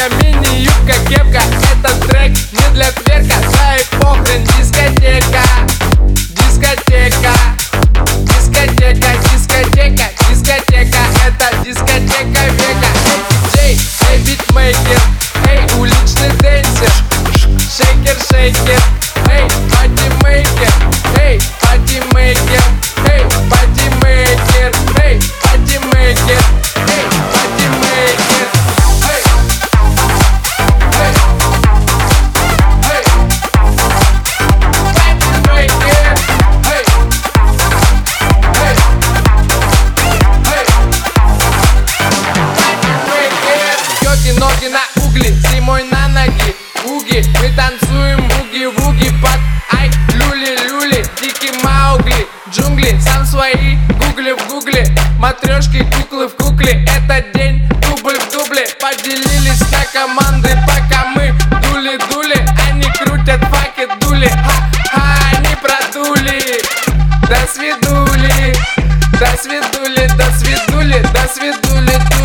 Футболка, мини-юбка, кепка. Этот трек не для тверка. Да и похрен, дискотека. Дискотека. Дискотека, дискотека, дискотека. Это дискотека века. Эй, диджей, эй, битмейкер, эй, уличный денсер. Шейкер, шейкер, эй, патимейкер, эй, патимейкер, эй, патимейкер, эй, патимейкер, эй, патимейкер. Ноги на угли, зимой на ноги, уги. Мы танцуем буги-вуги под ай, люли-люли, дикий Маугли. Джунгли, сам свои, гугли в гугле. Матрешки, куклы в кукле. Этот день дубль в дубле. Поделились на команды, пока мы дули-дули. Они крутят факи, дули, ха-ха, они продули. До свидули, до свидули, до свидули, до свидули.